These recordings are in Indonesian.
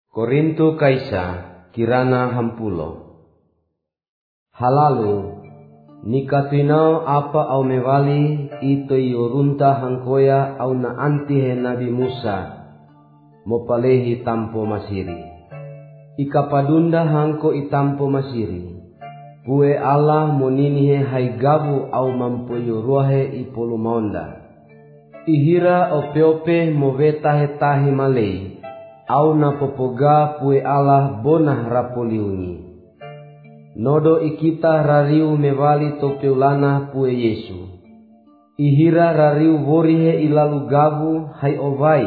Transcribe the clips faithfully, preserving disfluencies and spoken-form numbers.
Korinto kaisa kirana hampulo. Halalu nikatuinao apa au mewali ito yorunta hangkoya au na antihe Nabi Musa mopalehi tampo masiri. Ikapadunda hangko itampo masiri. Pue Allah moninihe haigabu au mampoyoruahe ipolumaonda. Ihira ope-ope movetahe tahi malei. Au na popoga pue Allah bonah rapoliungi. Nodo ikita rariu mewali topeulana pue Yesu. Ihira rariu worihe ilalu gabu hai ovai.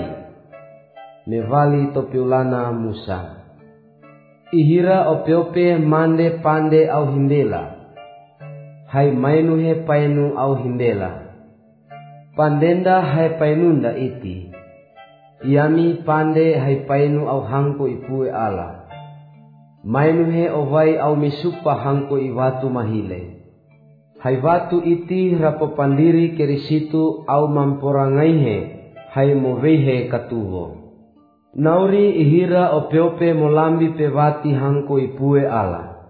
Mewali topeulana Musa. Ihira ope-ope mande pande au hindela. Hai mainuhe painu au hindela. Pandenda hai painunda iti. Iami pande hai painu au hangko ipue ala. Mainuhe ovai au misupa hangko iwatu mahile. Hai watu iti rapo pandiri kerisitu au mamporangaihe hai movehe katuho. Nauri ihira ope-ope molambi pevati hangko ipue ala.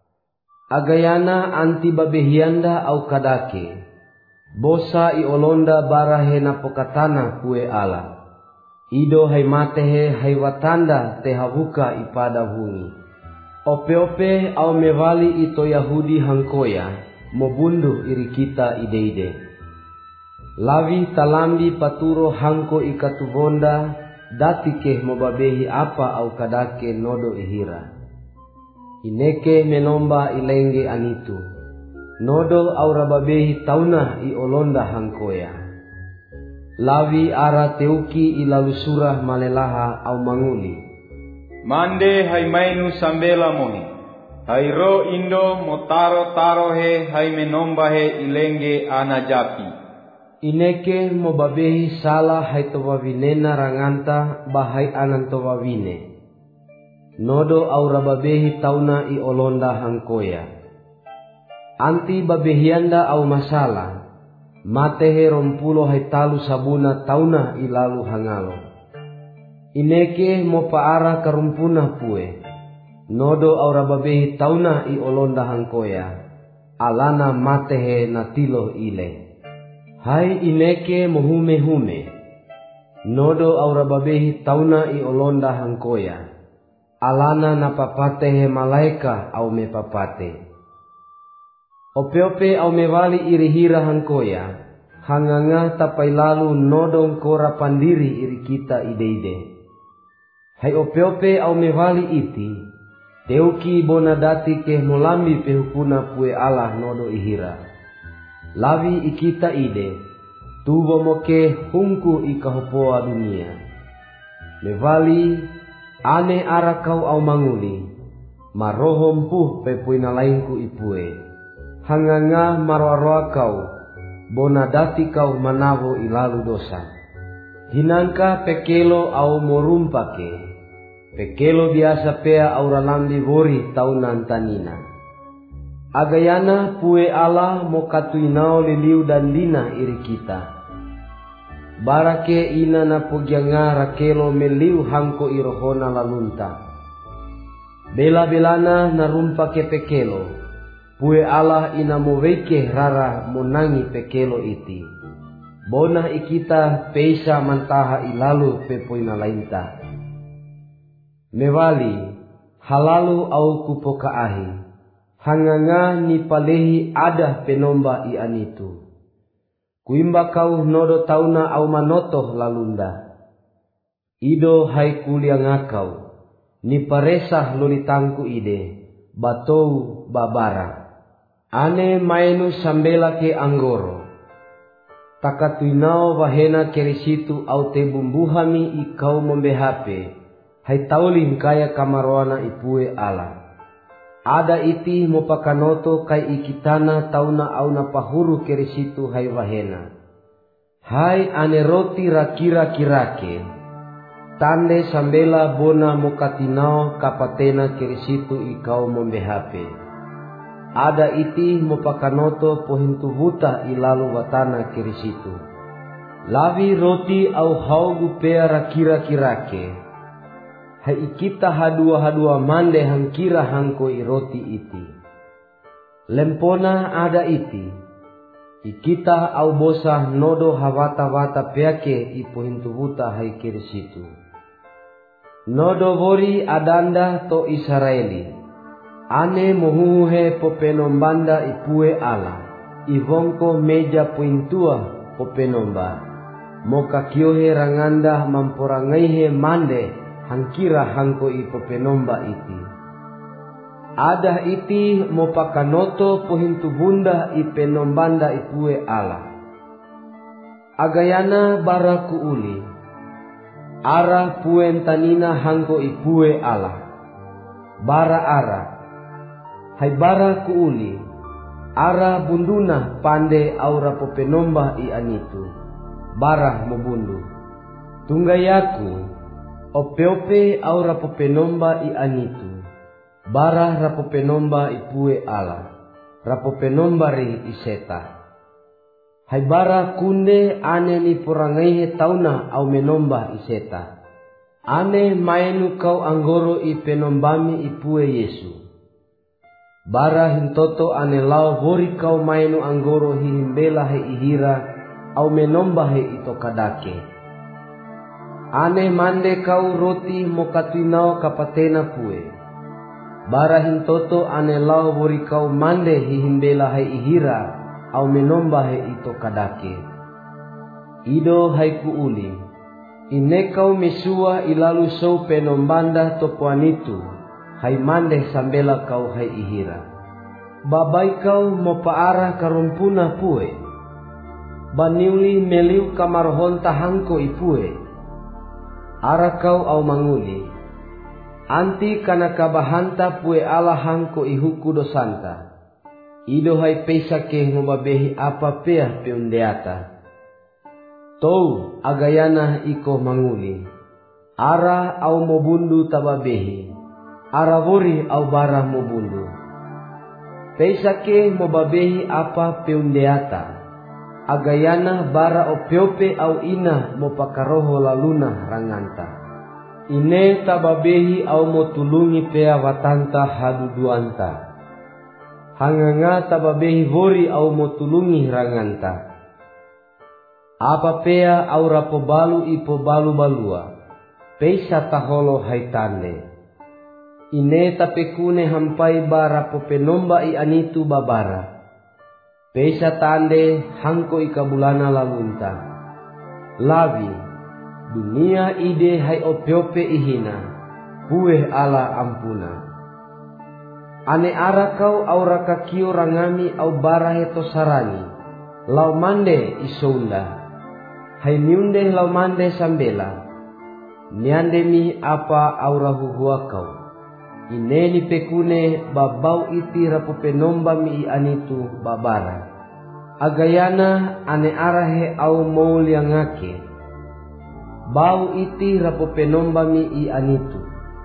Agayana anti babehianda au kadake. Bosa i olonda barahe napokatana pue ala. Ido hai matehe hai watanda tehavuka ipada hungi. Ope-ope au mewali ito Yahudi hangkoya mobundu iri kita ide-ide. Lawi talambi paturo hangko ikatubonda datike mobabehi apa au kadake nodo ihira. Ineke menomba ilenge anitu. Nodo au rababehi tauna i olonda hangkoya. Lawi ara teuki ilalu surah malelaha au manguli. Mande hai mainu sambela mohi. Hai ro indo motaro taro he hai menomba he ilenge ana japi. Ineke mobabehi salah hai towavinena ranganta bahai anan towawine. Nodo au rababehi tauna i olonda hangkoya. Anti babehianda au masalah. Matehe rompulo hai talu sabuna tauna ilalu hangalo. Ineke mo paara karumpuna pue. Nodo aura babehi tauna i olonda hangkoya. Alana matehe natilo ile. Hai ineke mohume hume. Nodo aura babehi tauna i olonda hangkoya. Alana napapatehe malaika au mepapate. Ope-ope au mewali irihira hangkoya. Hanganga tapai lalu nodong kora pandiri iri kita ide-ide. Hai ope-ope au mewali iti. Teuki bonadati ke molambi pehukuna pue Allah nodo ihira. Lawi ikita ide. Tubo moke hungku ikahopoa dunia. Mewali ane arakau au manguli. Marohom puh pepuina lainku ipue. Hanganga marwaroa kau, bonadati kau manawo ilalu dosa. Hinangka pekelo au morumpake, pekelo biasa pea aura lambi wori taunan tanina. Agayana pue Allah mokatuinao liliu dan dina iri kita. Barake ina na pogyanga rakelo meliu hangko irohona lalunta. Bela-belana narumpake pekelo. Pue Allah ina moweke rara monangi pekelo iti. Bona ikita peisa mantaha ilalu pepoina lainta. Mewali halalu au kupoka ahi. Hanganga ni palehi ada penomba i anitu. Kuimba kau nodo tauna au manotoh lalunda. Ido hai kulia ngakau. Ni paresah lolitangku ide. Batou babara. Ane mainu sambela ke anggoro. Takatuinao wahena kerisitu au te bumbuhami ikau membehape. Hai taulin kaya kamaroana ipue ala. Ada iti mopakanoto kai ikitana tauna au napahuru kerisitu hai wahena. Hai ane roti rakira kirake. Tande sambela bona mokatinao kapatena kerisitu ikau membehape. Ada iti mopakanoto pohintu buta ilalu watana kirisitu. Lawi roti au haugu pea rakira kirake. hai ikita hadua-hadua mande hangkira hangko iroti iti. Lempona ada iti, ikita au bosa nodo hawata-wata peake ipo hintubuta hai kirisitu. Nodo wori adanda to Israeli, ane mohuhe popenombanda ipue ala, ivongko meja puintua popenomba, moka kiohe ranganda mamporangaihe mande hangkira hangko ipopenomba iti. Ada iti mopakanoto pohintu bunda ipenombanda ipue ala. Agayana baraku uli, ara puen tanina hangko ipue ala. Bara ara, hai bara ku uli, ara bunduna pande aura popenomba i anitu, bara mobundu. Tunggayaku, ope-ope aura popenomba i anitu, bara rapopenomba ipue ala, rapopenomba ri iseta. Hai bara kunde ane ni porangaihe tauna au menomba iseta. Ane maenu kau anggoro i penombami ipue Yesu. Bara hintoto ane lao hori kau maenu anggoro hihimbela he ihira au menomba he ito kadake. Ane mande kau roti mokatuinao kapatena pue. Bara hintoto ane lao hori kau mande hihimbela he ihira au menomba he ito kadake. Ido haiku uli, inekau mesua ilalu sou penombanda topoanitu, hai mande sambela kau hai ihira. Babai kau mo paara karumpuna pue, baniuli meliu kamarhon tahangko ipue. Ara kau au manguli, anti kana kabahanta pue ala hangko ihuku dosanta. Ido hai pesa ke ngobabehi apa pea peundeata. Tou agayana iko manguli, ara au mobundu tababehi, ara wori au bara mobundu. Pesa ke mobabehi apa peundeata, agayana bara opiope au ina mopakaroho laluna ranganta. Ine tababehi au motulungi pea watanta haduduanta. Hanganga tababehi wori au motulungi ranganta. Apa pea au rapobalu ipo balu balua, pesa taholo haitande. Ine tapekune hampai bara popenomba i anitu babara. Pesa tande hangko ikabulana lalunta. Lavi, dunia ide hai opiope ihina, pue ala ampuna. Ane ara kau aura kakio rangami au bara heto sarani, lau mande isounda. Hai miunde lau mande sambela, niande mi apa aura huhua kau. Ineni pekune babau iti rapopenomba mi anitu babara. Agayana ane arahe au mau liangake. Bau iti rapopenomba mi i anitu.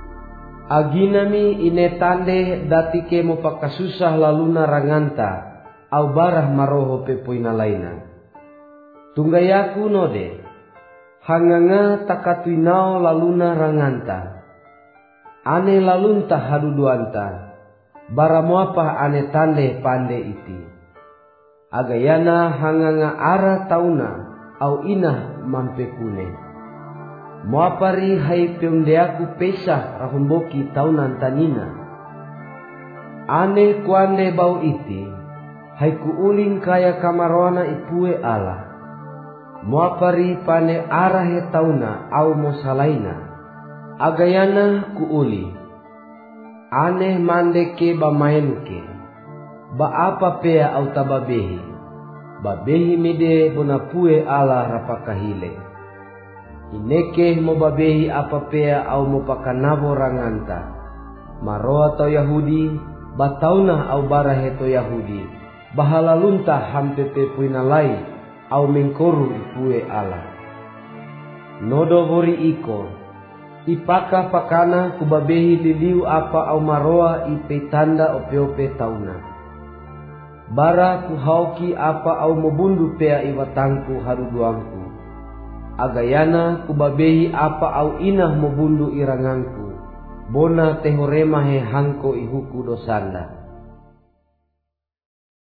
Aginami ine tande datike mo pakasusah laluna ranganta au barah maroho pepoina laina. Tunggayaku node, hanganga takatuinao laluna ranganta. Ane lalunta haduduanta, bara moapa ane tande pande iti. Agayana hanganga ara tauna au ina mampekune. Moapari hai peundeaku pesa rahumboki taunan tanina. Ane kuande bau iti, hai kuuling kaya kamarwana ipue ala. Moapari pane arahe tauna au mosalaina. Agayana kuuli, ane mandeke bamaenuke, ba apa pea au tababehi, babehi mide bonapue ala rapakahile. Ineke mo babehi apa pea au mo pakanabo ranganta, maroa to Yahudi, batauna au barahe to Yahudi, bahalalunta hampepe puinalai au mengkoru ipue ala. Nodo wori iko, ipaka pakana kubabehi liliu apa au maroa ipe tanda ope-ope tauna. Bara kuhauki apa au mobundu pea iwatangku haruduangku. Agayana kubabehi apa au inah mobundu irangangku. bona tehorema he hangko ihuku dosanda.